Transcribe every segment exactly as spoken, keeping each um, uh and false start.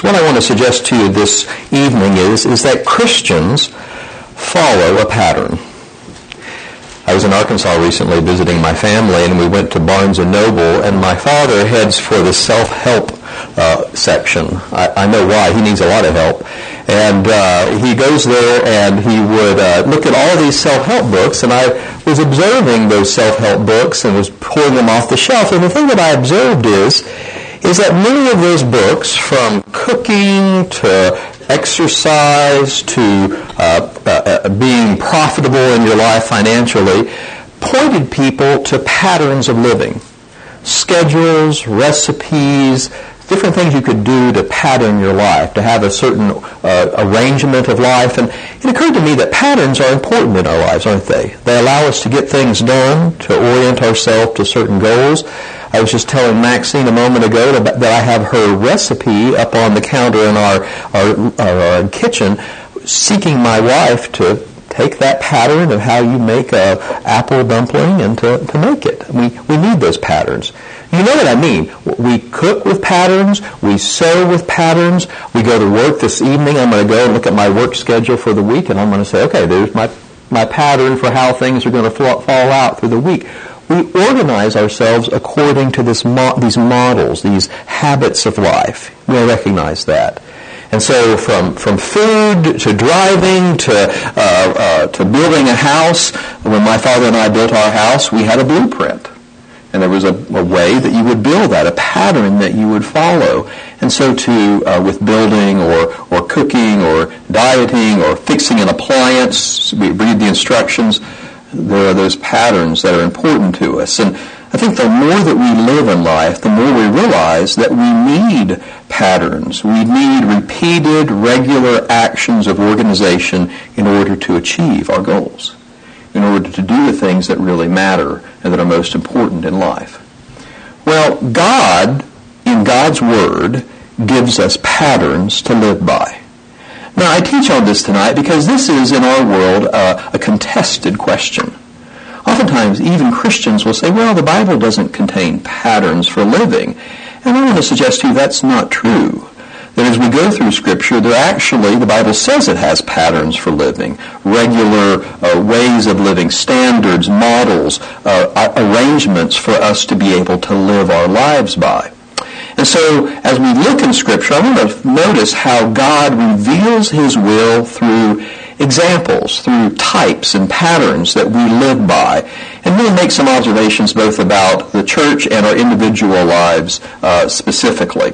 What I want to suggest to you this evening is, is that Christians follow a pattern. I was in Arkansas recently visiting my family, and we went to Barnes and Noble, and my father heads for the self-help uh, section. I, I know why. He needs a lot of help. And uh, he goes there, and he would uh, look at all these self-help books, and I was observing those self-help books and was pulling them off the shelf. And the thing that I observed is, is that many of those books, from cooking to exercise to uh, uh, being profitable in your life financially, pointed people to patterns of living, schedules, recipes, different things you could do to pattern your life, to have a certain uh, arrangement of life. And it occurred to me that patterns are important in our lives, aren't they? They allow us to get things done, to orient ourselves to certain goals. I was just telling Maxine a moment ago that I have her recipe up on the counter in our, our, our, our kitchen, seeking my wife to take that pattern of how you make a apple dumpling and to, to make it. We, we need those patterns. You know what I mean. We cook with patterns. We sew with patterns. We go to work this evening. I'm going to go and look at my work schedule for the week, and I'm going to say, okay, there's my, my pattern for how things are going to fall, fall out through the week. We organize ourselves according to this mo- these models, these habits of life. We'll recognize that. And so from, from food to driving to uh, uh, to building a house, when my father and I built our house, we had a blueprint. And there was a, a way that you would build that, a pattern that you would follow. And so too uh, with building or, or cooking or dieting or fixing an appliance, we read the instructions. There are those patterns that are important to us. And I think the more that we live in life, the more we realize that we need patterns. We need repeated, regular actions of organization in order to achieve our goals, in order to do the things that really matter and that are most important in life. Well, God, in God's Word, gives us patterns to live by. Now, I teach on this tonight because this is, in our world, uh, a contested question. Oftentimes, even Christians will say, well, the Bible doesn't contain patterns for living. And I want to suggest to you that's not true. That as we go through Scripture, there actually, the Bible says it has patterns for living, regular uh, ways of living, standards, models, uh, arrangements for us to be able to live our lives by. And so, as we look in Scripture, I want to notice how God reveals His will through examples, through types and patterns that we live by, and really make some observations both about the church and our individual lives uh, specifically.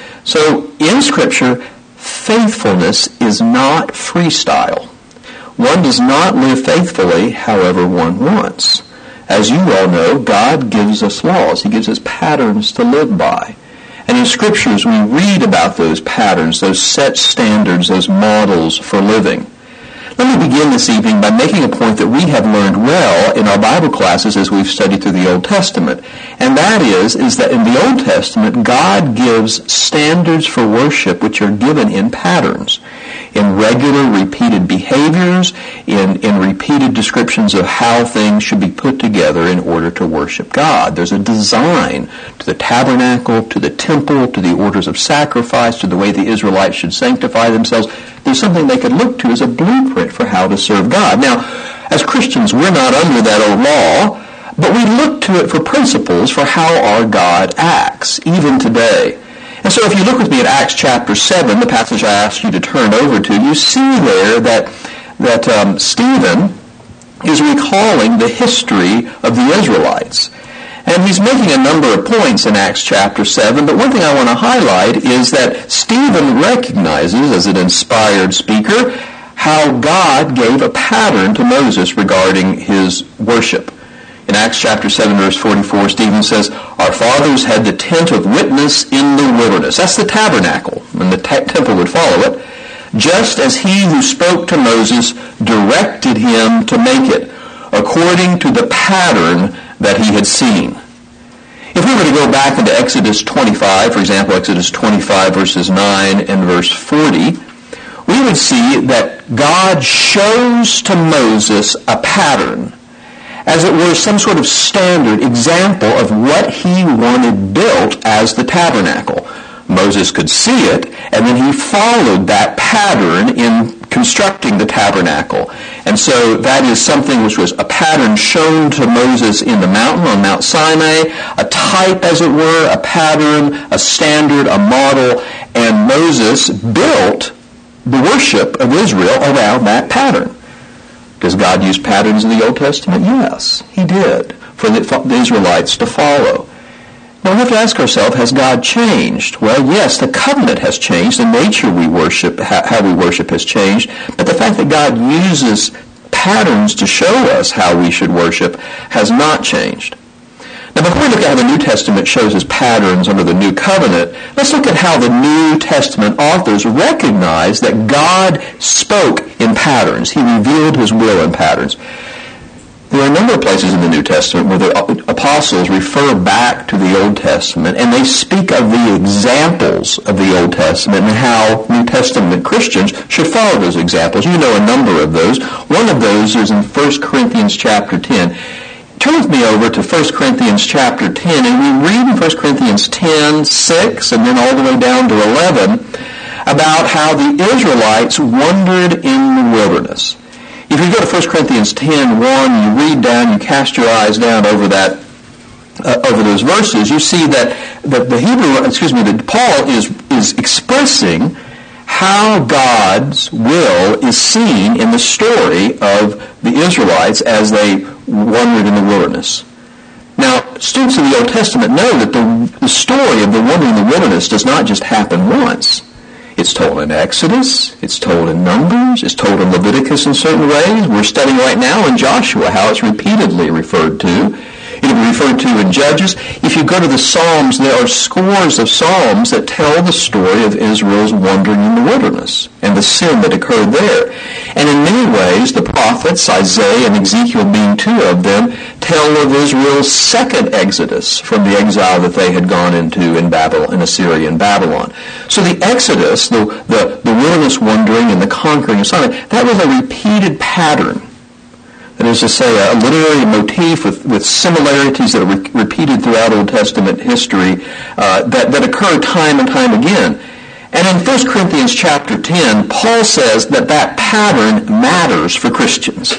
So, in Scripture, faithfulness is not freestyle. One does not live faithfully however one wants. As you all know, God gives us laws. He gives us patterns to live by. And in Scriptures, we read about those patterns, those set standards, those models for living. Let me begin this evening by making a point that we have learned well in our Bible classes as we've studied through the Old Testament. And that is, is that in the Old Testament, God gives standards for worship which are given in patterns, in regular, repeated behaviors, in, in repeated descriptions of how things should be put together in order to worship God. There's a design to the tabernacle, to the temple, to the orders of sacrifice, to the way the Israelites should sanctify themselves. There's something they could look to as a blueprint for how to serve God. Now, as Christians, we're not under that old law, but we look to it for principles for how our God acts, even today. And so if you look with me at Acts chapter seven, the passage I asked you to turn over to, you see there that, that um, Stephen is recalling the history of the Israelites. And he's making a number of points in Acts chapter seven, but one thing I want to highlight is that Stephen recognizes, as an inspired speaker, how God gave a pattern to Moses regarding his worship. In Acts chapter seven, verse forty-four, Stephen says, our fathers had the tent of witness in the wilderness. That's the tabernacle, and the te- temple would follow it. Just as he who spoke to Moses directed him to make it, according to the pattern that he had seen. If we were to go back into Exodus twenty-five, for example, Exodus twenty-five, verses nine and verse forty, we would see that God shows to Moses a pattern, as it were some sort of standard example of what he wanted built as the tabernacle. Moses could see it, and then he followed that pattern in constructing the tabernacle. And so that is something which was a pattern shown to Moses in the mountain on Mount Sinai, a type, as it were, a pattern, a standard, a model, and Moses built the worship of Israel around that pattern. Does God use patterns in the Old Testament? Yes, he did, for the, for the Israelites to follow. Now we have to ask ourselves, has God changed? Well, yes, the covenant has changed. The nature we worship, how we worship has changed. But the fact that God uses patterns to show us how we should worship has not changed. Now before we look at how the New Testament shows us patterns under the New Covenant, let's look at how the New Testament authors recognize that God spoke in patterns. He revealed his will in patterns. There are a number of places in the New Testament where the apostles refer back to the Old Testament, and they speak of the examples of the Old Testament and how New Testament Christians should follow those examples. You know a number of those. One of those is in First Corinthians chapter ten. Turn with me over to First Corinthians chapter ten, and we read in First Corinthians ten, six, and then all the way down to eleven, about how the Israelites wandered in the wilderness. If you go to First Corinthians ten, one, you read down, you cast your eyes down over that, uh, over those verses, you see that, that the Hebrew, excuse me, that Paul is, is expressing how God's will is seen in the story of the Israelites as they wandered in the wilderness. Now, students of the Old Testament know that the, the story of the wandering in the wilderness does not just happen once. It's told in Exodus, it's told in Numbers, it's told in Leviticus in certain ways. We're studying right now in Joshua how it's repeatedly referred to. It will be referred to in Judges. If you go to the Psalms, there are scores of Psalms that tell the story of Israel's wandering in the wilderness and the sin that occurred there. And in many ways, the prophets, Isaiah and Ezekiel being two of them, tell of Israel's second exodus from the exile that they had gone into in Babylon, in Assyria and Babylon. So the exodus, the, the, the wilderness wandering and the conquering of Sinai, that was a repeated pattern. That is to say, a literary motif with, with similarities that are re- repeated throughout Old Testament history uh, that, that occur time and time again. And in First Corinthians chapter ten, Paul says that that pattern matters for Christians.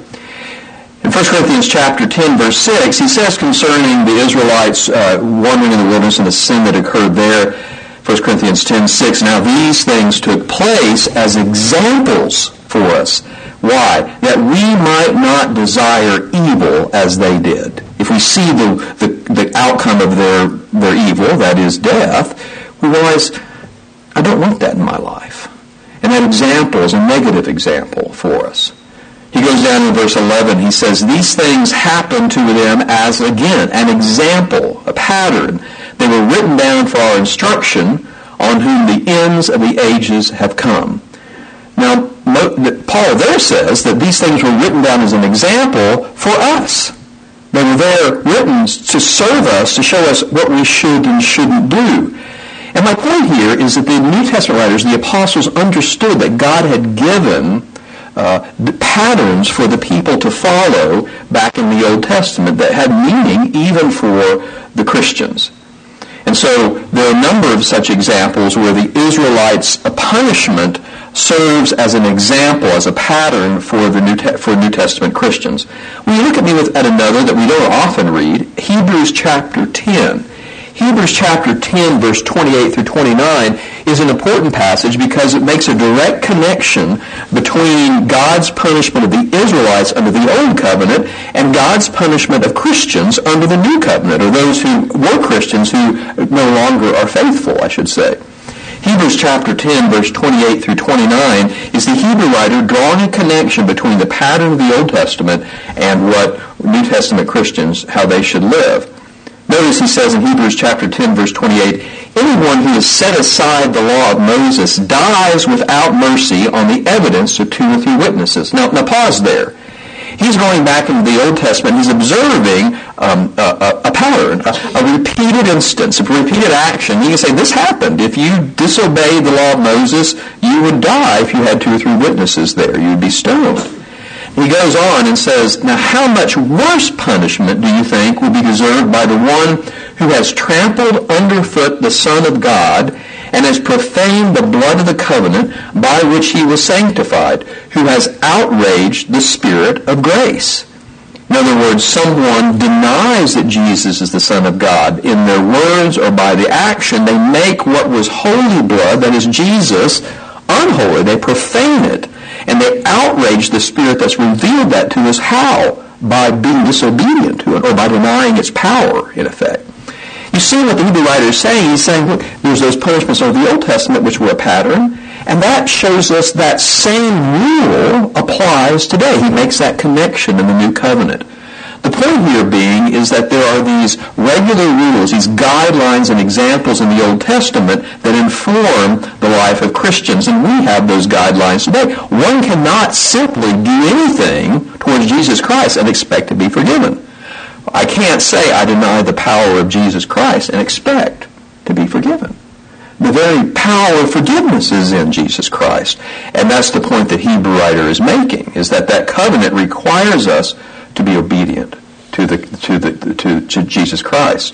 In First Corinthians chapter ten, verse six, he says concerning the Israelites uh, wandering in the wilderness and the sin that occurred there, First Corinthians ten, six, now these things took place as examples for us. Why? That we might not desire evil as they did. If we see the, the, the outcome of their, their evil, that is death, we realize, I don't want that in my life. And that example is a negative example for us. He goes down in verse eleven, he says, these things happened to them as, again, an example, a pattern. They were written down for our instruction, on whom the ends of the ages have come. Now, Paul there says that these things were written down as an example for us. They were there written to serve us, to show us what we should and shouldn't do. And my point here is that the New Testament writers, the apostles, understood that God had given uh, the patterns for the people to follow back in the Old Testament that had meaning even for the Christians. And so there are a number of such examples where the Israelites' punishment serves as an example, as a pattern for the New Te- for New Testament Christians. When you look at me with, at another that we don't often read, Hebrews chapter ten. Hebrews chapter ten, verse twenty-eight through twenty-nine is an important passage because it makes a direct connection between God's punishment of the Israelites under the Old Covenant and God's punishment of Christians under the New Covenant, or those who were Christians who no longer are faithful, I should say. Hebrews chapter ten, verse twenty-eight through twenty-nine is the Hebrew writer drawing a connection between the pattern of the Old Testament and what New Testament Christians, how they should live. Notice he says in Hebrews chapter ten, verse twenty-eight, anyone who has set aside the law of Moses dies without mercy on the evidence of two or three witnesses. Now, now pause there. He's going back into the Old Testament. He's observing um, a, a pattern, a, a repeated instance, a repeated action. He can say, this happened. If you disobeyed the law of Moses, you would die if you had two or three witnesses there. You would be stoned. He goes on and says, now how much worse punishment do you think will be deserved by the one who has trampled underfoot the Son of God and has profaned the blood of the covenant by which he was sanctified, who has outraged the Spirit of grace. In other words, someone denies that Jesus is the Son of God. In their words or by the action, they make what was holy blood, that is Jesus, unholy. They profane it. And they outrage the Spirit that's revealed that to us. How? By being disobedient to it, or by denying its power, in effect. You see what the Hebrew writer is saying. He's saying, look, there's those punishments of the Old Testament which were a pattern, and that shows us that same rule applies today. He makes that connection in the New Covenant. The point here being is that there are these regular rules, these guidelines and examples in the Old Testament that inform the life of Christians, and we have those guidelines today. One cannot simply do anything towards Jesus Christ and expect to be forgiven. I can't say I deny the power of Jesus Christ and expect to be forgiven. The very power of forgiveness is in Jesus Christ. And that's the point that Hebrew writer is making, is that that covenant requires us to be obedient to the to the to, to Jesus Christ.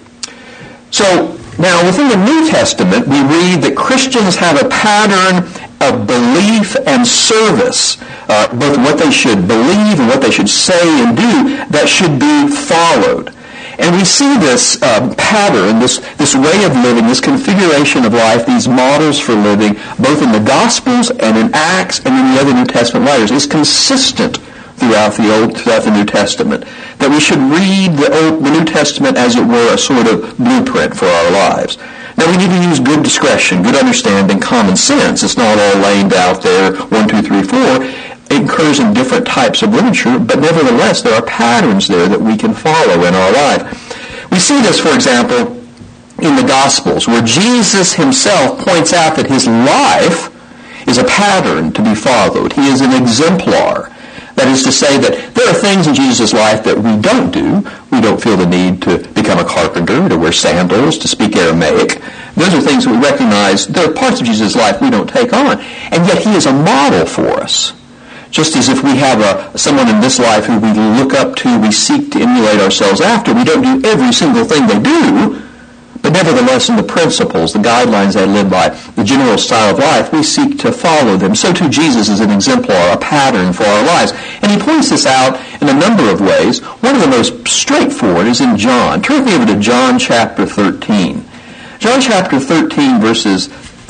So now within the New Testament we read that Christians have a pattern of belief and service, uh, both what they should believe and what they should say and do, that should be followed. And we see this uh, pattern, this, this way of living, this configuration of life, these models for living, both in the Gospels and in Acts and in the other New Testament writers, is consistent throughout the Old, throughout the New Testament. That we should read the, Old, the New Testament as it were a sort of blueprint for our lives. Now we need to use good discretion, good understanding, common sense. It's not all laid out there, one, two, three, four. It occurs in different types of literature, but nevertheless there are patterns there that we can follow in our life. We see this, for example, in the Gospels, where Jesus himself points out that his life is a pattern to be followed. He is an exemplar. That is to say that there are things in Jesus' life that we don't do. We don't feel the need to become a carpenter, to wear sandals, to speak Aramaic. Those are things that we recognize. There are parts of Jesus' life we don't take on. And yet he is a model for us. Just as if we have a, someone in this life who we look up to, we seek to emulate ourselves after. We don't do every single thing they do, but nevertheless in the principles, the guidelines they live by, the general style of life, we seek to follow them. So too Jesus is an exemplar, a pattern for our lives. And he points this out in a number of ways. One of the most straightforward is in John. Turn me over to John chapter thirteen. John chapter thirteen, verses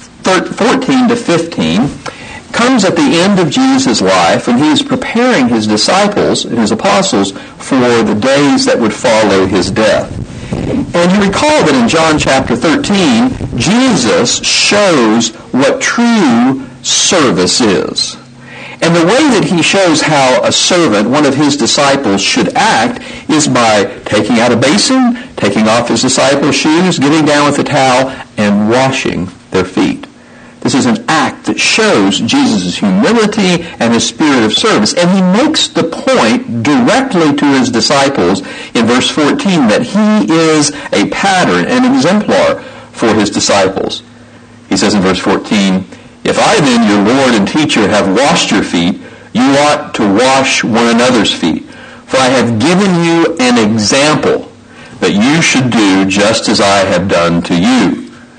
fourteen to fifteen, comes at the end of Jesus' life, and he is preparing his disciples and his apostles for the days that would follow his death. And you recall that in John chapter thirteen, Jesus shows what true service is. And the way that he shows how a servant, one of his disciples, should act is by taking out a basin, taking off his disciples' shoes, getting down with a towel, and washing their feet. This is an act that shows Jesus' humility and his spirit of service. And he makes the point directly to his disciples in verse fourteen that he is a pattern, an exemplar for his disciples. He says in verse fourteen, "If I then, your Lord and teacher, have washed your feet, you ought to wash one another's feet. For I have given you an example that you should do just as I have done to you."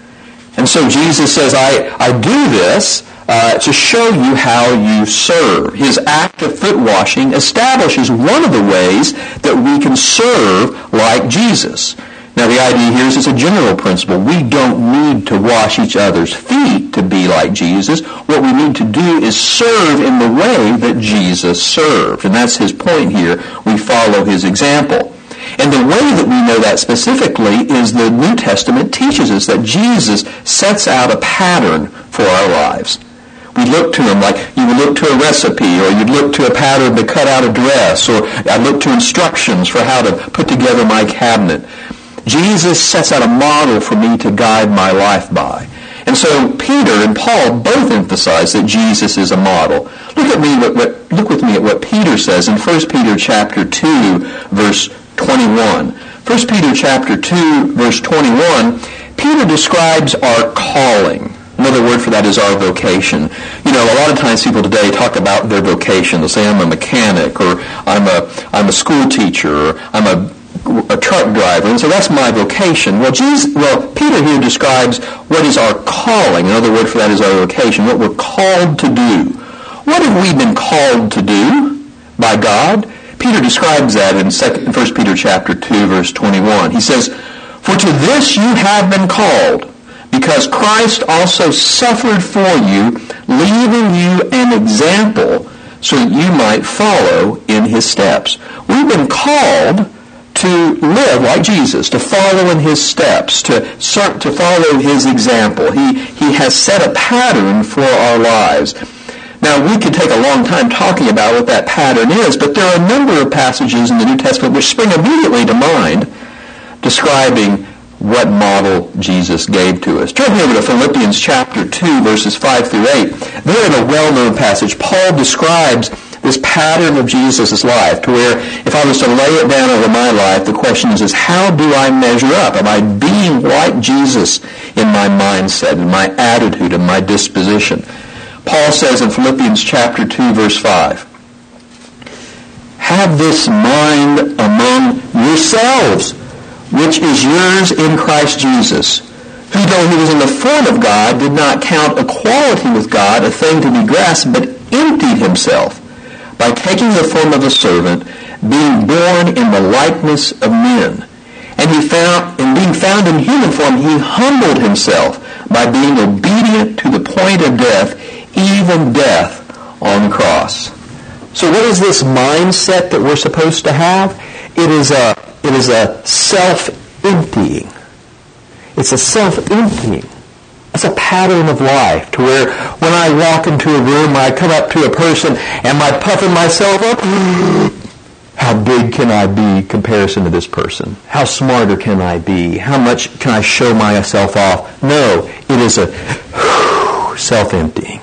And so Jesus says, I, I do this uh, to show you how you serve. His act of foot washing establishes one of the ways that we can serve like Jesus. Now the idea here is it's a general principle. We don't need to wash each other's feet to be like Jesus. What we need to do is serve in the way that Jesus served. And that's his point here. We follow his example. And the way that we know that specifically is the New Testament teaches us that Jesus sets out a pattern for our lives. We look to him like you would look to a recipe, or you'd look to a pattern to cut out a dress, or I look to instructions for how to put together my cabinet. Jesus sets out a model for me to guide my life by. And so Peter and Paul both emphasize that Jesus is a model. Look at me. What, what, look with me at what Peter says in First Peter chapter two, verse twenty-one. First Peter chapter two, verse twenty-one, Peter describes our calling. Another word for that is our vocation. You know, a lot of times people today talk about their vocation. They'll say, I'm a mechanic, or I'm a I'm a school teacher, or I'm a a truck driver, and so that's my vocation. Well, Jesus, well, Peter here describes what is our calling. Another word for that is our vocation, what we're called to do. What have we been called to do by God? Peter describes that in First Peter chapter two, verse twenty-one. He says, "For to this you have been called, because Christ also suffered for you, leaving you an example, so that you might follow in his steps." We've been called to live like Jesus, to follow in his steps, to to follow his example. He, he has set a pattern for our lives. Now, we could take a long time talking about what that pattern is, but there are a number of passages in the New Testament which spring immediately to mind describing what model Jesus gave to us. Turn over to Philippians chapter two, verses five through eight. There in a well-known passage, Paul describes this pattern of Jesus' life, to where if I was to lay it down over my life, the question is, is how do I measure up? Am I being like Jesus in my mindset, in my attitude, in my disposition? Paul says in Philippians chapter two, verse five, "Have this mind among yourselves, which is yours in Christ Jesus, who though he was in the form of God, did not count equality with God a thing to be grasped, but emptied himself, by taking the form of a servant, being born in the likeness of men. And he found, in being found in human form, he humbled himself by being obedient to the point of death, even death on the cross." So what is this mindset that we're supposed to have? It is a, it is a self-emptying. It's a self-emptying. It's a pattern of life, to where when I walk into a room, I come up to a person, am I puffing myself up? How big can I be in comparison to this person? How smarter can I be? How much can I show myself off? No, it is a self-emptying.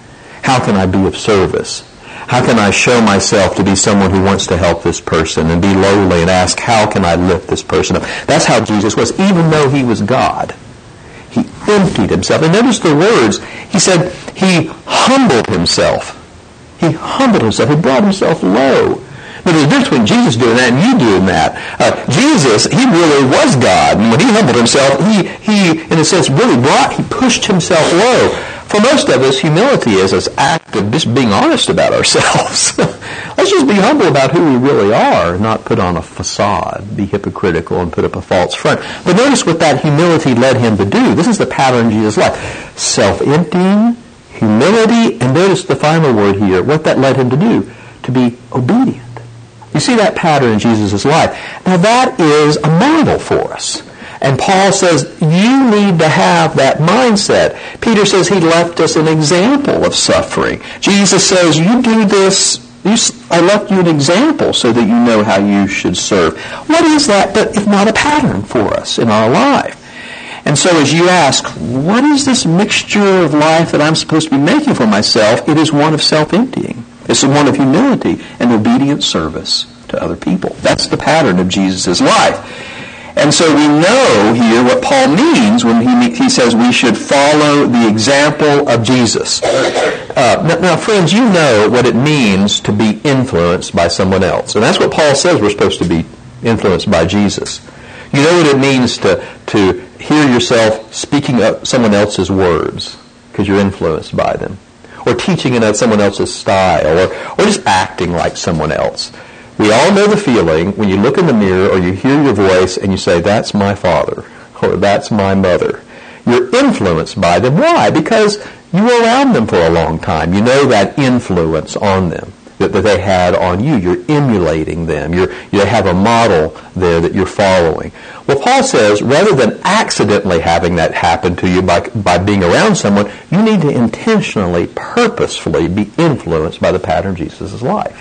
How can I be of service? How can I show myself to be someone who wants to help this person and be lowly and ask, how can I lift this person up? That's how Jesus was, even though he was God. He emptied himself. And notice the words. He said he humbled himself. He humbled himself. He brought himself low. But there's a difference between Jesus doing that and you doing that. Uh, Jesus, he really was God. And when he humbled himself, he, he, in a sense, really brought, he pushed himself low. For most of us, humility is an act of just being honest about ourselves. Let's just be humble about who we really are, not put on a facade, be hypocritical, and put up a false front. But notice what that humility led him to do. This is the pattern of Jesus' life. Self-emptying, humility, and notice the final word here, what that led him to do, to be obedient. You see that pattern in Jesus' life. Now that is a model for us. And Paul says, you need to have that mindset. Peter says he left us an example of suffering. Jesus says, you do this, you, I left you an example so that you know how you should serve. What is that but if not a pattern for us in our life? And so as you ask, what is this mixture of life that I'm supposed to be making for myself? It is one of self-emptying. It's one of humility and obedient service to other people. That's the pattern of Jesus' life. And so we know here what Paul means when he he says we should follow the example of Jesus. Uh, now, now, friends, you know what it means to be influenced by someone else. And that's what Paul says we're supposed to be influenced by Jesus. You know what it means to, to hear yourself speaking up someone else's words because you're influenced by them. Or teaching in someone else's style. Or, or just acting like someone else. We all know the feeling when you look in the mirror or you hear your voice and you say, that's my father, or that's my mother. You're influenced by them. Why? Because you were around them for a long time. You know that influence on them that, that they had on you. You're emulating them. You're, you have a model there that you're following. Well, Paul says, rather than accidentally having that happen to you by, by being around someone, you need to intentionally, purposefully be influenced by the pattern of Jesus' life.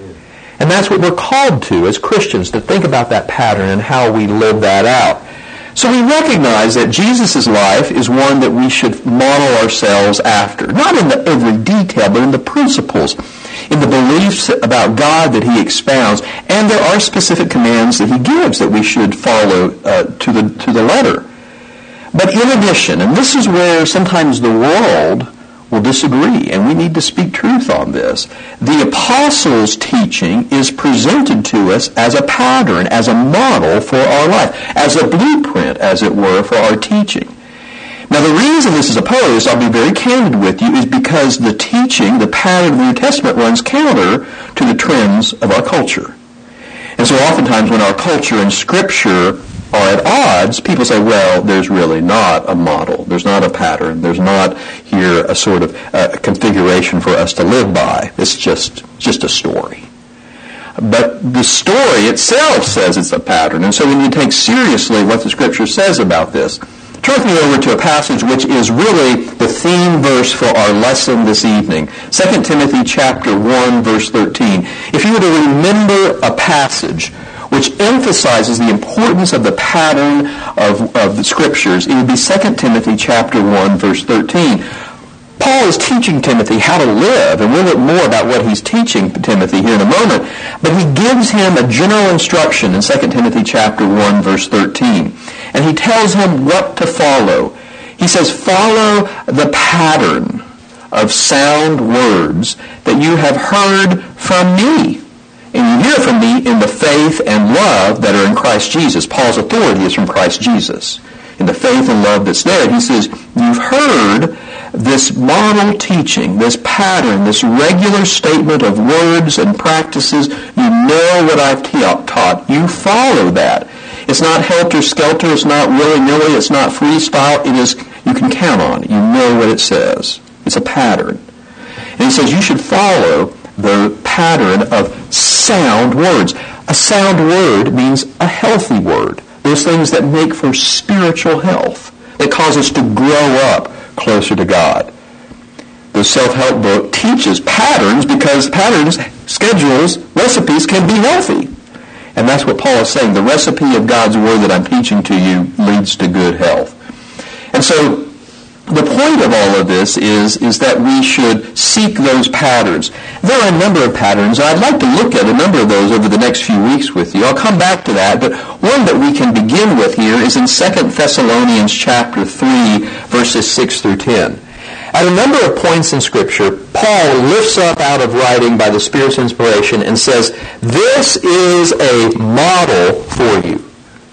And that's what we're called to as Christians, to think about that pattern and how we live that out. So we recognize that Jesus' life is one that we should model ourselves after. Not in the every detail, but in the principles, in the beliefs about God that he expounds. And there are specific commands that he gives that we should follow uh, to the to the letter. But in addition, and this is where sometimes the world will disagree, and we need to speak truth on this. The apostles' teaching is presented to us as a pattern, as a model for our life, as a blueprint, as it were, for our teaching. Now, the reason this is opposed, I'll be very candid with you, is because the teaching, the pattern of the New Testament runs counter to the trends of our culture. And so oftentimes when our culture and Scripture are at odds, people say, well, there's really not a model. There's not a pattern. There's not here a sort of uh, configuration for us to live by. It's just, just a story. But the story itself says it's a pattern. And so when you take seriously what the Scripture says about this, turn me over to a passage which is really the theme verse for our lesson this evening. Second Timothy chapter one, verse thirteen. If you were to remember a passage which emphasizes the importance of the pattern of, of the Scriptures, it would be Second Timothy chapter one, verse thirteen. Paul is teaching Timothy how to live, and we'll look more about what he's teaching Timothy here in a moment, but he gives him a general instruction in Second Timothy chapter one, verse thirteen. And he tells him what to follow. He says, follow the pattern of sound words that you have heard from me. And you hear from me in the faith and love that are in Christ Jesus. Paul's authority is from Christ Jesus. In the faith and love that's there. He says, you've heard this model teaching, this pattern, this regular statement of words and practices. You know what I've taught. You follow that. It's not helter-skelter. It's not willy-nilly. It's not freestyle. It is, you can count on it. You know what it says. It's a pattern. And he says you should follow the pattern of sound words. A sound word means a healthy word. Those things that make for spiritual health, that cause us to grow up closer to God. The self-help book teaches patterns because patterns, schedules, recipes can be healthy. And that's what Paul is saying. The recipe of God's Word that I'm teaching to you leads to good health. And so the point of all of this is, is that we should seek those patterns. There are a number of patterns. I'd like to look at a number of those over the next few weeks with you. I'll come back to that, but one that we can begin with here is in Second Thessalonians chapter three, verses six through ten. At a number of points in Scripture, Paul lifts up out of writing by the Spirit's inspiration and says, this is a model for you.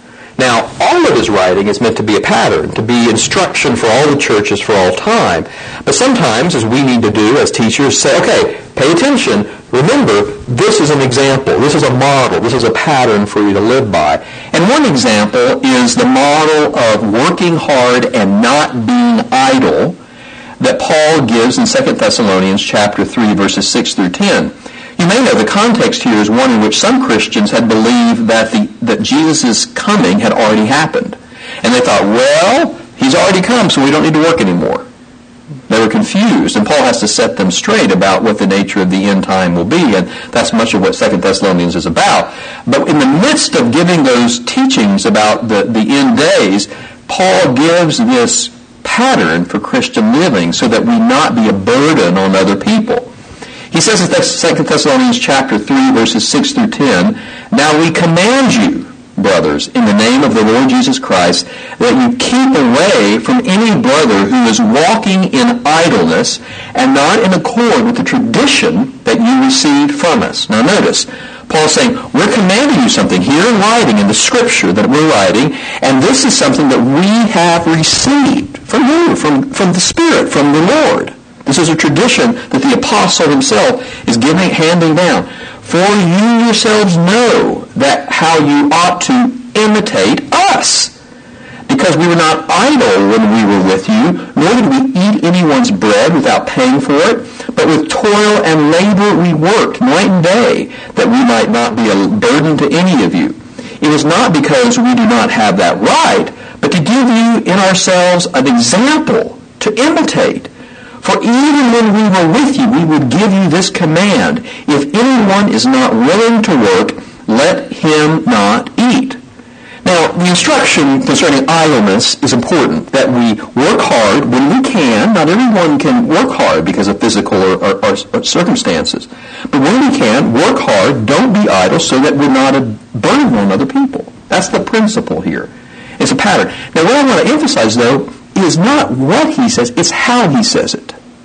Now, all of his writing is meant to be a pattern, to be instruction for all the churches for all time. But sometimes, as we need to do as teachers, say, okay, pay attention. Remember, this is an example. This is a model. This is a pattern for you to live by. And one example is the model of working hard and not being idle that Paul gives in Second Thessalonians chapter three, verses six through ten. You may know the context here is one in which some Christians had believed that the that Jesus' coming had already happened. And they thought, well, he's already come, so we don't need to work anymore. They were confused, and Paul has to set them straight about what the nature of the end time will be, and that's much of what Second Thessalonians is about. But in the midst of giving those teachings about the, the end days, Paul gives this pattern for Christian living so that we not be a burden on other people. He says in Second Thessalonians chapter three, verses six through ten, now we command you, brothers, in the name of the Lord Jesus Christ, that you keep away from any brother who is walking in idleness and not in accord with the tradition that you received from us. Now notice, Paul's saying, we're commanding you something here in writing, in the Scripture that we're writing, and this is something that we have received from you, from, from the Spirit, from the Lord. This is a tradition that the apostle himself is giving, handing down. For you yourselves know that how you ought to imitate us. Because we were not idle when we were with you, nor did we eat anyone's bread without paying for it, but with toil and labor we worked night and day, that we might not be a burden to any of you. It is not because we do not have that right, but to give you in ourselves an example to imitate. For even when we were with you, we would give you this command, if anyone is not willing to work, let him not eat. Now, the instruction concerning idleness is important, that we work hard when we can. Not everyone can work hard because of physical or, or, or circumstances. But when we can, work hard, don't be idle, so that we're not a burden on other people. That's the principle here. It's a pattern. Now, what I want to emphasize, though, is not what he says, it's how he says it.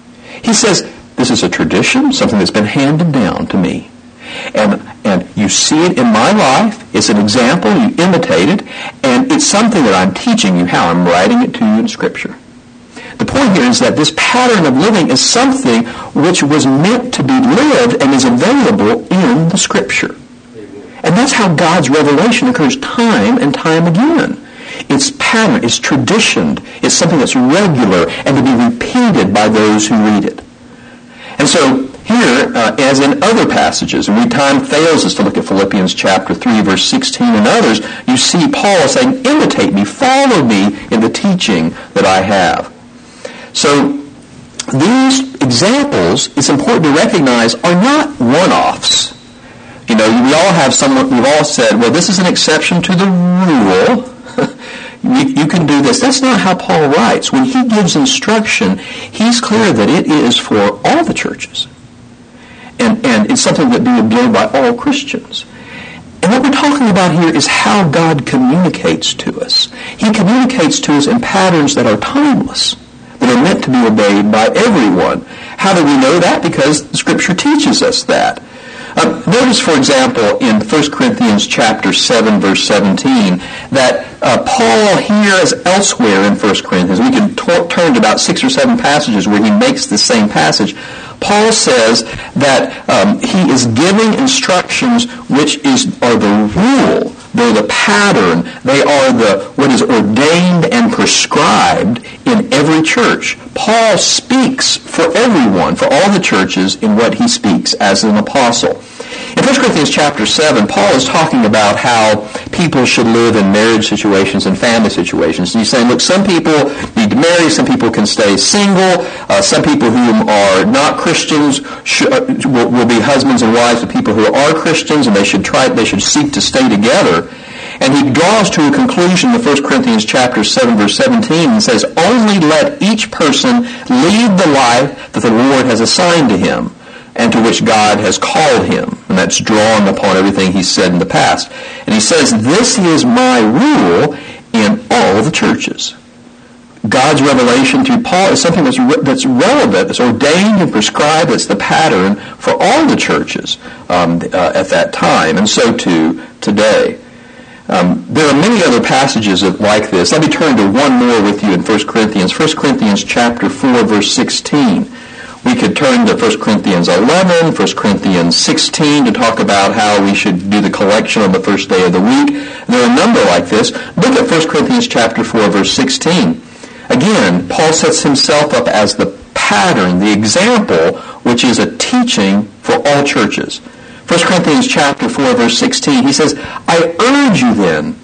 He says, this is a tradition, something that's been handed down to me. And and you see it in my life. It's an example. You imitate it. And it's something that I'm teaching you how. I'm writing it to you in Scripture. The point here is that this pattern of living is something which was meant to be lived and is available in the Scripture. And that's how God's revelation occurs time and time again. It's pattern, it's traditioned, it's something that's regular and to be repeated by those who read it. And so here, uh, as in other passages, and we time fails us to look at Philippians chapter three, verse sixteen and others, you see Paul saying, imitate me, follow me in the teaching that I have. So these examples, it's important to recognize, are not one-offs. You know, we all have someone, we've all said, well, this is an exception to the rule. you, you can do this. That's not how Paul writes. When he gives instruction, he's clear that it is for all the churches. And, and it's something that be observed by all Christians. And what we're talking about here is how God communicates to us. He communicates to us in patterns that are timeless, that are meant to be obeyed by everyone. How do we know that? Because the Scripture teaches us that. Uh, notice, for example, in First Corinthians chapter seven, verse seventeen, that uh, Paul here as elsewhere in First Corinthians, we can t- turn to about six or seven passages where he makes the same passage. Paul says that um, he is giving instructions which is are the rule, they're the pattern, they are the what is ordained and prescribed in every church. Paul speaks for everyone, for all the churches, in what he speaks as an apostle. In First Corinthians chapter seven, Paul is talking about how people should live in marriage situations and family situations. And he's saying, look, some people need to marry, some people can stay single, uh, some people who are not Christians should, uh, will, will be husbands and wives of people who are Christians, and they should try, they should seek to stay together. And he draws to a conclusion in First Corinthians chapter seven, verse seventeen, and says, only let each person lead the life that the Lord has assigned to him, and to which God has called him. And that's drawn upon everything he's said in the past. And he says, this is my rule in all the churches. God's revelation through Paul is something that's re- that's relevant, that's ordained and prescribed, that's the pattern for all the churches um, uh, at that time, and so too today. Um, there are many other passages of, like this. Let me turn to one more with you in First Corinthians. First Corinthians chapter four, verse sixteen. We could turn to First Corinthians eleven, First Corinthians sixteen to talk about how we should do the collection on the first day of the week. There are a number like this. Look at First Corinthians chapter four, verse sixteen. Again, Paul sets himself up as the pattern, the example, which is a teaching for all churches. First Corinthians chapter four, verse sixteen, he says, I urge you then,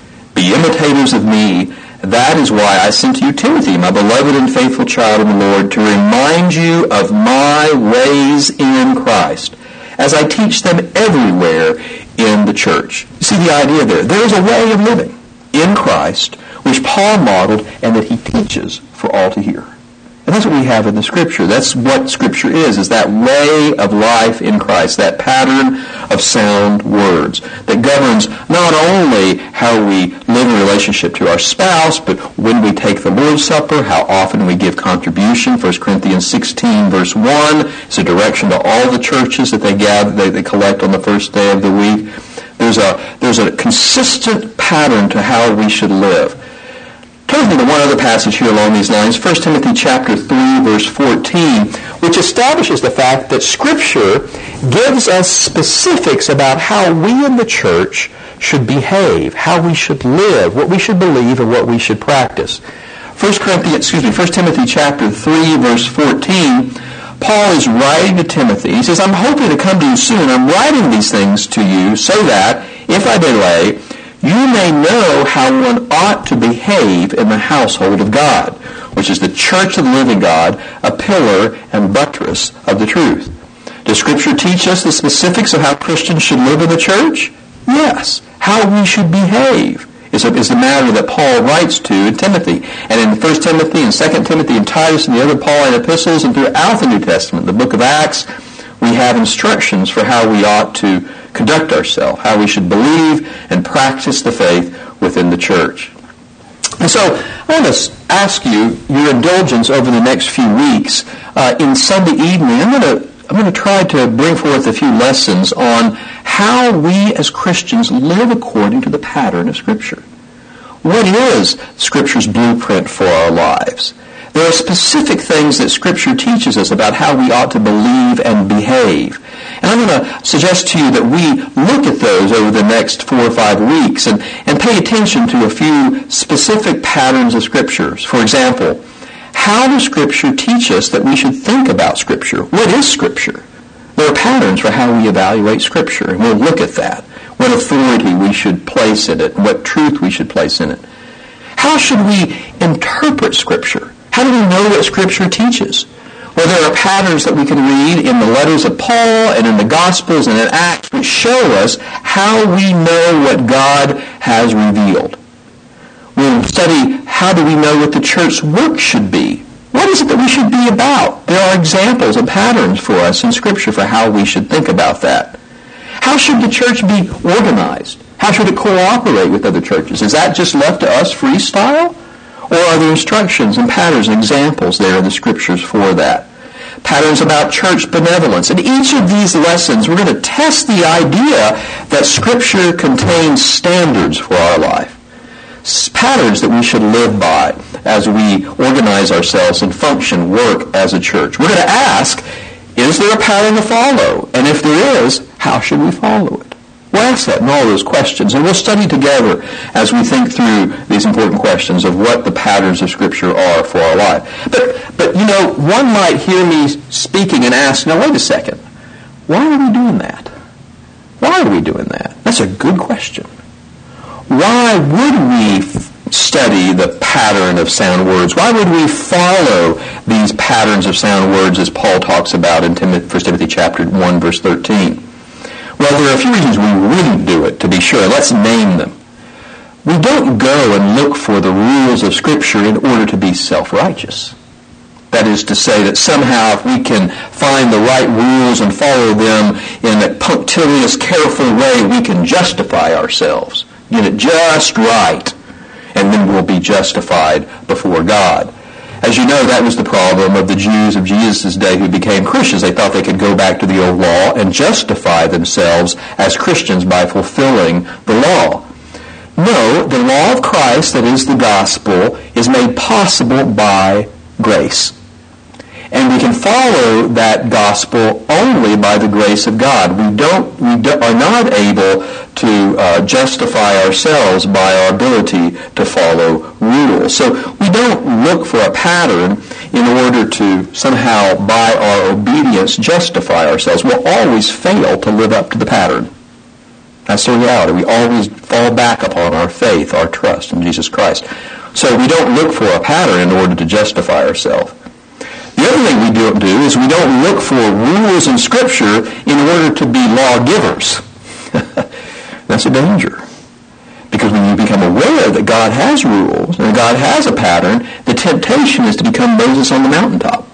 be imitators of me. That is why I sent to you Timothy, my beloved and faithful child in the Lord, to remind you of my ways in Christ, as I teach them everywhere in the church. You see the idea there. There is a way of living in Christ, which Paul modeled and that he teaches for all to hear. And that's what we have in the Scripture. That's what Scripture is, is that way of life in Christ, that pattern of sound words that governs not only how we live in relationship to our spouse, but when we take the Lord's Supper, how often we give contribution. First Corinthians sixteen, verse one, is a direction to all the churches that they gather, they, they collect on the first day of the week. There's a, there's a consistent pattern to how we should live. Turn to one other passage here along these lines, First Timothy chapter three, verse fourteen, which establishes the fact that Scripture gives us specifics about how we in the church should behave, how we should live, what we should believe, and what we should practice. First Corinthians, excuse me, First Timothy chapter three, verse fourteen, Paul is writing to Timothy. He says, I'm hoping to come to you soon. I'm writing these things to you so that, if I delay, you may know how one ought to behave in the household of God, which is the church of the living God, a pillar and buttress of the truth. Does Scripture teach us the specifics of how Christians should live in the church? Yes. How we should behave is, a, is the matter that Paul writes to Timothy. And in First Timothy and Second Timothy and Titus and the other Pauline epistles and throughout the New Testament, the book of Acts, we have instructions for how we ought to conduct ourselves, how we should believe and practice the faith within the church. And so I want to ask you your indulgence over the next few weeks. Uh, in Sunday evening, I'm going to I'm going to try to bring forth a few lessons on how we as Christians live according to the pattern of Scripture. What is Scripture's blueprint for our lives? There are specific things that Scripture teaches us about how we ought to believe and behave. And I'm going to suggest to you that we look at those over the next four or five weeks and, and pay attention to a few specific patterns of Scriptures. For example, how does Scripture teach us that we should think about Scripture? What is Scripture? There are patterns for how we evaluate Scripture, and we'll look at that. What authority we should place in it, and what truth we should place in it. How should we interpret Scripture? How do we know what Scripture teaches? Well, there are patterns that we can read in the letters of Paul and in the Gospels and in Acts which show us how we know what God has revealed. We'll study how do we know what the church's work should be. What is it that we should be about? There are examples and patterns for us in Scripture for how we should think about that. How should the church be organized? How should it cooperate with other churches? Is that just left to us freestyle? Or are there instructions and patterns and examples there in the Scriptures for that? Patterns about church benevolence. In each of these lessons, we're going to test the idea that Scripture contains standards for our life. Patterns that we should live by as we organize ourselves and function, work as a church. We're going to ask, is there a pattern to follow? And if there is, how should we follow it? We'll ask that and all those questions, and we'll study together as we think through these important questions of what the patterns of Scripture are for our life. But, but you know, one might hear me speaking and ask, now wait a second, why are we doing that? Why are we doing that? That's a good question. Why would we study the pattern of sound words? Why would we follow these patterns of sound words as Paul talks about in First Timothy chapter one, verse thirteen? Well, there are a few reasons we wouldn't do it, to be sure. Let's name them. We don't go and look for the rules of Scripture in order to be self-righteous. That is to say that somehow if we can find the right rules and follow them in a punctilious, careful way, we can justify ourselves. Get it just right, and then we'll be justified before God. As you know, that was the problem of the Jews of Jesus' day who became Christians. They thought they could go back to the old law and justify themselves as Christians by fulfilling the law. No, the law of Christ, that is the gospel, is made possible by grace. And we can follow that gospel only by the grace of God. We don't, we do, are not able to uh, justify ourselves by our ability to follow rules. So we don't look for a pattern in order to somehow, by our obedience, justify ourselves. We'll always fail to live up to the pattern. That's the reality. We always fall back upon our faith, our trust in Jesus Christ. So we don't look for a pattern in order to justify ourselves. The other thing we don't do is we don't look for rules in Scripture in order to be lawgivers. That's a danger. Because when you become aware that God has rules and God has a pattern, the temptation is to become Moses on the mountaintop.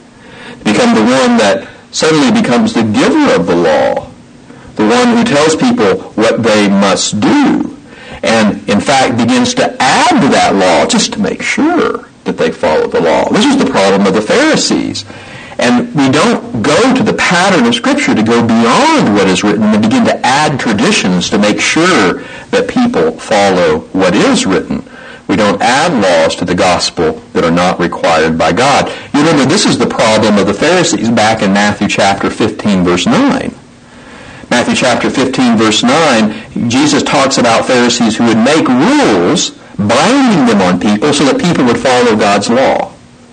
To become the one that suddenly becomes the giver of the law. The one who tells people what they must do. And, in fact, begins to add to that law just to make sure that they follow the law. This is the problem of the Pharisees. And we don't go to the pattern of Scripture to go beyond what is written and begin to add traditions to make sure that people follow what is written. We don't add laws to the gospel that are not required by God. You remember, this is the problem of the Pharisees back in Matthew chapter fifteen, verse nine. Matthew chapter fifteen, verse nine, Jesus talks about Pharisees who would make rules, binding them on people so that people would follow God's law.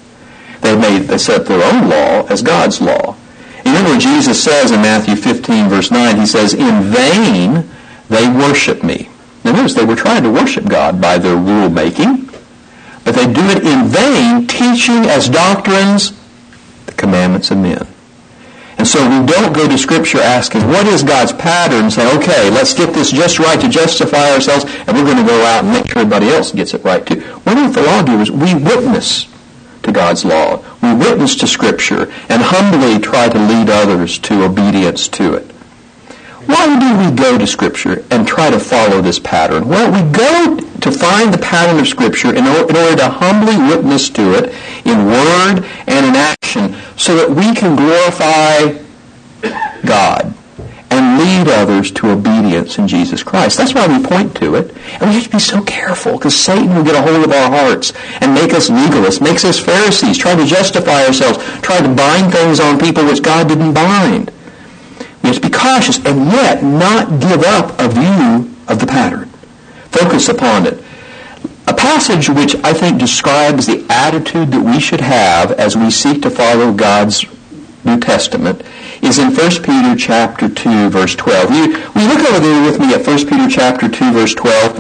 They made, they set their own law as God's law. You remember what Jesus says in Matthew fifteen, verse nine, he says, in vain they worship me. Now notice, they were trying to worship God by their rule making, but they do it in vain, teaching as doctrines the commandments of men. And so we don't go to Scripture asking, what is God's pattern? And say, okay, let's get this just right to justify ourselves, and we're going to go out and make sure everybody else gets it right too. We're not the lawgivers. We witness to God's law. We witness to Scripture and humbly try to lead others to obedience to it. Why do we go to Scripture and try to follow this pattern? Well, we go to find the pattern of Scripture in order to humbly witness to it in word and in action so that we can glorify God and lead others to obedience in Jesus Christ. That's why we point to it. And we have to be so careful because Satan will get a hold of our hearts and make us legalists, makes us Pharisees, try to justify ourselves, try to bind things on people which God didn't bind. We have to be cautious and yet not give up a view of the pattern. Focus upon it. A passage which I think describes the attitude that we should have as we seek to follow God's New Testament is in First Peter chapter two, verse twelve. You, will you look over there with me at First Peter chapter two, verse twelve?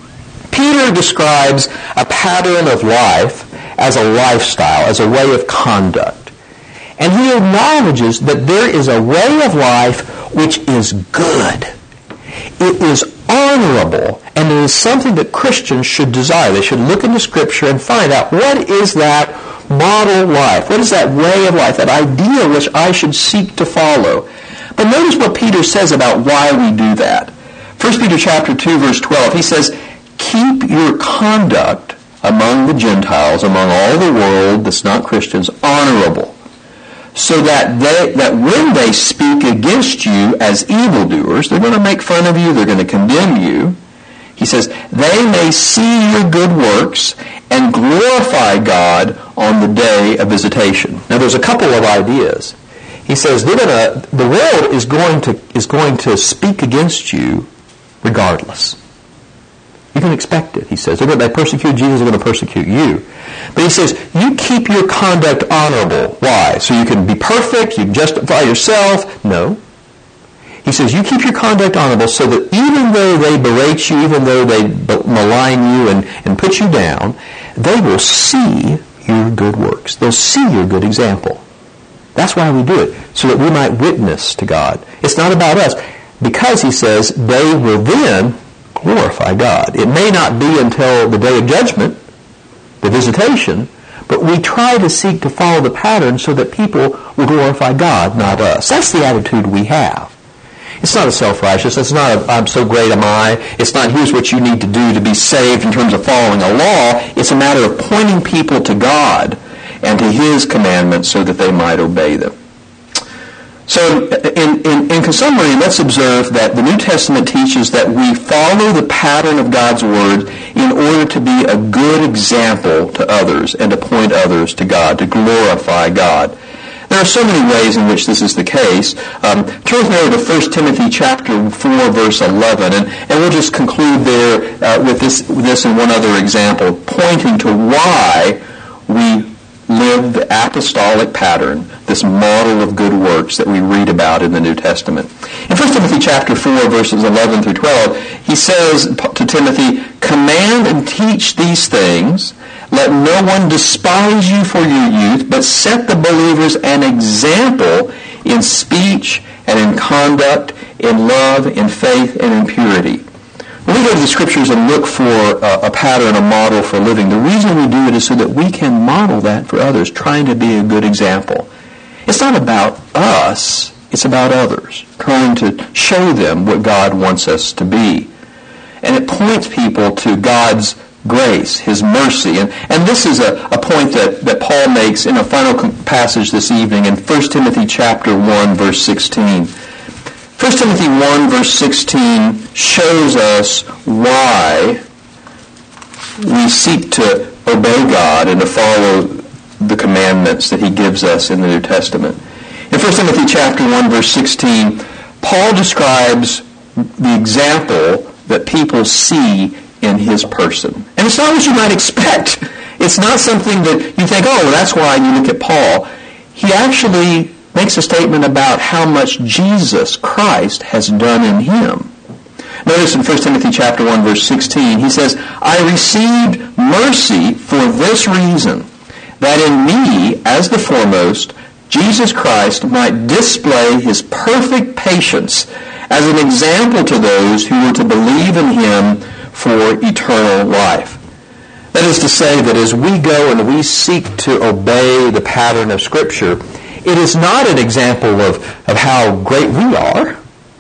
Peter describes a pattern of life as a lifestyle, as a way of conduct. And he acknowledges that there is a way of life which is good. It is honorable, and it is something that Christians should desire. They should look into Scripture and find out what is that model life? What is that way of life, that ideal which I should seek to follow? But notice what Peter says about why we do that. First Peter chapter two, verse twelve, he says, keep your conduct among the Gentiles, among all the world that's not Christians, honorable, so that they that when they speak against you as evildoers, they're going to make fun of you, they're going to condemn you. He says, they may see your good works and glorify God on the day of visitation. Now there's a couple of ideas. He says they're gonna, the world is going to is going to speak against you regardless. You can expect it, he says. They're going to, they persecute Jesus, they're going to persecute you. But he says, you keep your conduct honorable. Why? So you can be perfect, you can justify yourself? No. He says, you keep your conduct honorable so that even though they berate you, even though they malign you and, and put you down, they will see your good works. They'll see your good example. That's why we do it, so that we might witness to God. It's not about us, because he says they will then glorify God. It may not be until the day of judgment, the visitation, but we try to seek to follow the pattern so that people will glorify God, not us. That's the attitude we have. It's not a self-righteous. It's not a, I'm so great am I. It's not here's what you need to do to be saved in terms of following a law. It's a matter of pointing people to God and to His commandments so that they might obey them. So in, in, in summary, let's observe that the New Testament teaches that we follow the pattern of God's Word in order to be a good example to others and to point others to God, to glorify God. There are so many ways in which this is the case. Um, turn with me over to First Timothy chapter four, verse eleven, and, and we'll just conclude there uh, with this, with this and one other example, pointing to why we live the apostolic pattern, this model of good works that we read about in the New Testament. In First Timothy chapter four, verses eleven through twelve, he says to Timothy, command and teach these things. Let no one despise you for your youth, but set the believers an example in speech and in conduct, in love, in faith, and in purity. When we go to the Scriptures and look for a, a pattern, a model for living, the reason we do it is so that we can model that for others, trying to be a good example. It's not about us, it's about others, trying to show them what God wants us to be. And it points people to God's grace, His mercy. And, and this is a, a point that, that Paul makes in a final passage this evening in First Timothy chapter one, verse sixteen. First Timothy one, verse sixteen shows us why we seek to obey God and to follow the commandments that He gives us in the New Testament. In First Timothy chapter one, verse sixteen, Paul describes the example that people see in his person. And it's not what you might expect. It's not something that you think, oh, well, that's why you look at Paul. He actually makes a statement about how much Jesus Christ has done in him. Notice in First Timothy chapter one, verse sixteen, he says, I received mercy for this reason, that in me, as the foremost, Jesus Christ might display His perfect patience as an example to those who were to believe in Him for eternal life. That is to say that as we go and we seek to obey the pattern of Scripture, it is not an example of, of how great we are,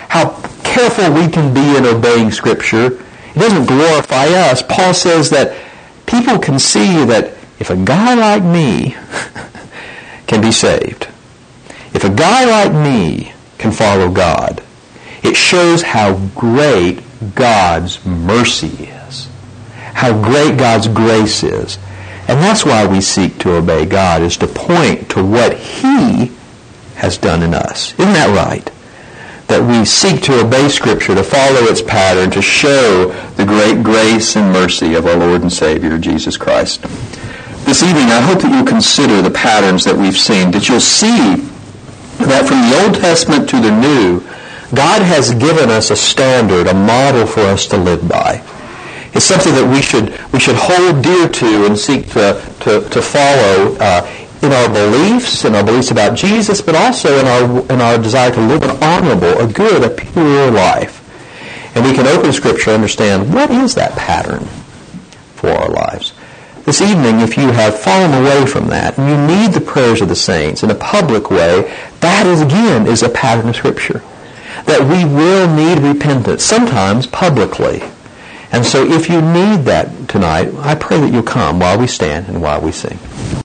how careful we can be in obeying Scripture. It doesn't glorify us. Paul says that people can see that if a guy like me can be saved, if a guy like me can follow God, it shows how great God's mercy is, how great God's grace is. And that's why we seek to obey God, is to point to what He has done in us. Isn't that right? That we seek to obey Scripture, to follow its pattern, to show the great grace and mercy of our Lord and Savior, Jesus Christ. This evening, I hope that you'll consider the patterns that we've seen, that you'll see that from the Old Testament to the New, God has given us a standard, a model for us to live by. It's something that we should we should hold dear to and seek to, to, to follow uh, in our beliefs, in our beliefs about Jesus, but also in our in our desire to live an honorable, a good, a pure life. And we can open Scripture and understand, what is that pattern for our lives? This evening, if you have fallen away from that, and you need the prayers of the saints in a public way, that is, again, is a pattern of Scripture. That we will need repentance, sometimes publicly. And so if you need that tonight, I pray that you'll come while we stand and while we sing.